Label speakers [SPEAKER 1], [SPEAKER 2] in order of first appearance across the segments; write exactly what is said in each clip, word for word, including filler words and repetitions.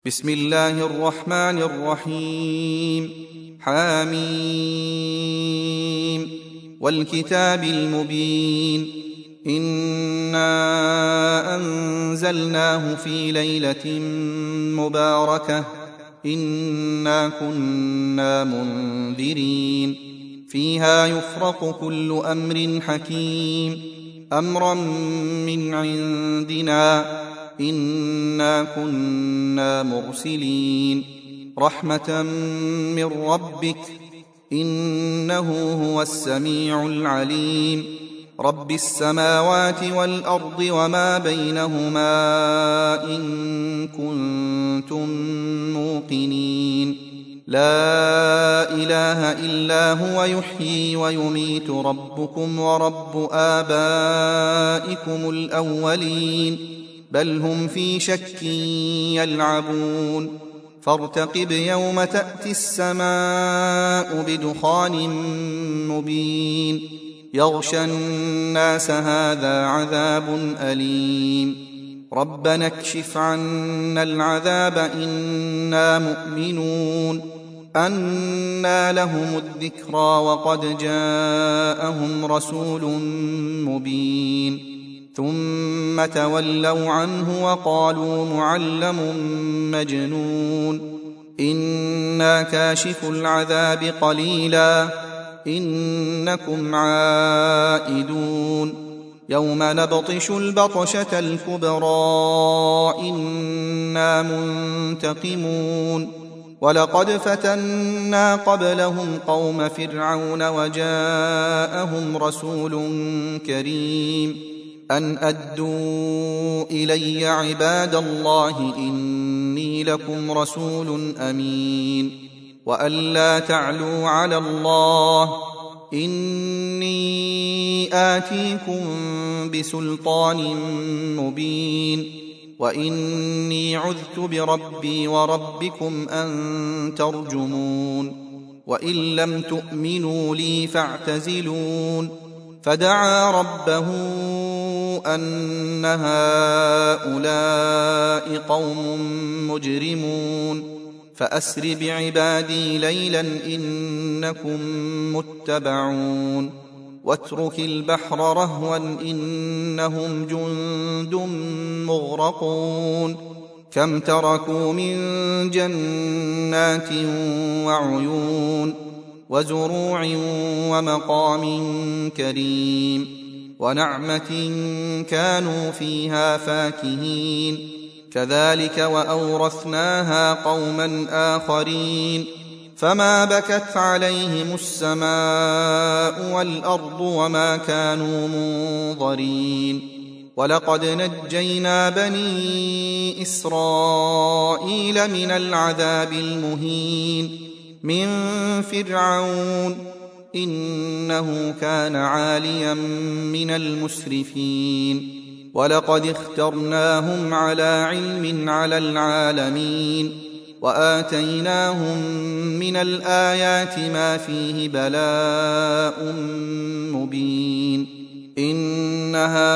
[SPEAKER 1] بسم الله الرحمن الرحيم. حاميم والكتاب المبين. إنا أنزلناه في ليلة مباركة إنا كنا منذرين فيها يفرق كل أمر حكيم أمرا من عندنا إنا كنا مرسلين رحمة من ربك إنه هو السميع العليم رب السماوات والأرض وما بينهما إن كنتم موقنين لا إله إلا هو يحيي ويميت ربكم ورب آبائكم الأولين بل هم في شك يلعبون فارتقب يوم تأتي السماء بدخان مبين يغشى الناس هذا عذاب أليم ربنا اكشف عنا العذاب إنا مؤمنون أنى لهم الذكرى وقد جاءهم رسول مبين ثم تولوا عنه وقالوا معلم مجنون إنا كاشف العذاب قليلا إنكم عائدون يوم نبطش البطشة الكبرى إنا منتقمون ولقد فتنا قبلهم قوم فرعون وجاءهم رسول كريم أن أدوا إلي عباد الله إني لكم رسول أمين وأن لا تعلوا على الله إني آتيكم بسلطان مبين وإني عذت بربي وربكم أن ترجمون وإن لم تؤمنوا لي فاعتزلون فدعا ربه أن هؤلاء قوم مجرمون فأسر بعبادي ليلا إنكم متبعون واترك البحر رهوا إنهم جند مغرقون كم تركوا من جنات وعيون وزروع ومقام كريم ونعمة كانوا فيها فاكهين كذلك وأورثناها قوما آخرين فما بكت عليهم السماء والأرض وما كانوا منظرين ولقد نجينا بني إسرائيل من العذاب المهين من فرعون إنه كان عاليا من المسرفين ولقد اخترناهم على علم على العالمين وآتيناهم من الآيات ما فيه بلاء مبين إن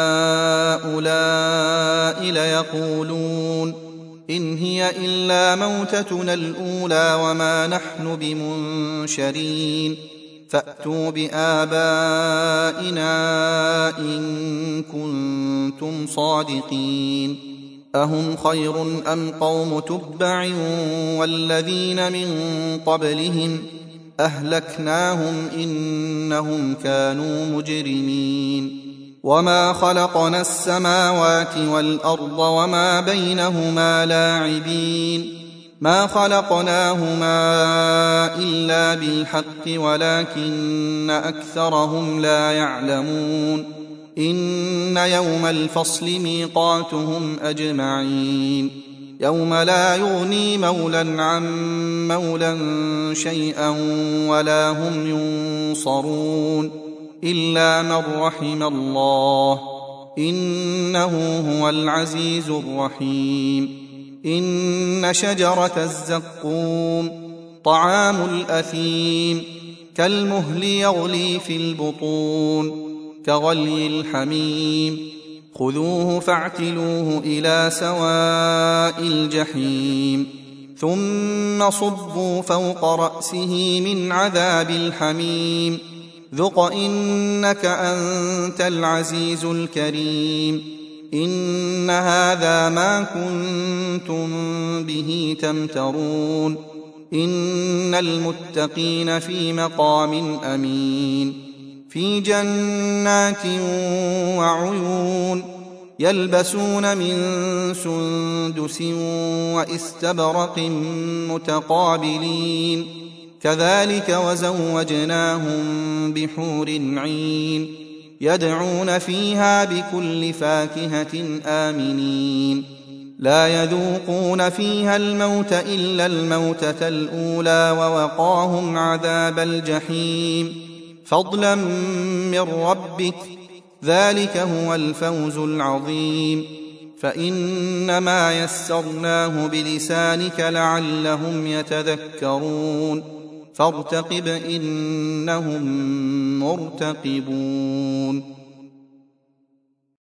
[SPEAKER 1] هؤلاء ليقولون إن هي إلا موتتنا الأولى وما نحن بمنشرين فأتوا بآبائنا إن كنتم صادقين أهم خير أم قوم تبع والذين من قبلهم أهلكناهم إنهم كانوا مجرمين وما خلقنا السماوات والأرض وما بينهما لاعبين ما خلقناهما إلا بالحق ولكن أكثرهم لا يعلمون إن يوم الفصل ميقاتهم أجمعين يوم لا يغني مولى عن مولى شيئا ولا هم ينصرون إلا من رحم الله إنه هو العزيز الرحيم إن شجرة الزقوم طعام الأثيم كالمهل يغلي في البطون كغلي الحميم خذوه فاعتلوه إلى سواء الجحيم ثم صبوا فوق رأسه من عذاب الحميم ذق إنك أنت العزيز الكريم إن هذا ما كنتم به تمترون إن المتقين في مقام أمين في جنات وعيون يلبسون من سندس واستبرق متقابلين كذلك وزوجناهم بحور عين يدعون فيها بكل فاكهة آمنين لا يذوقون فيها الموت إلا الموتة الأولى ووقاهم عذاب الجحيم فضلا من ربك ذلك هو الفوز العظيم فإنما يسرناه بلسانك لعلهم يتذكرون فارتقب إنهم مرتقبون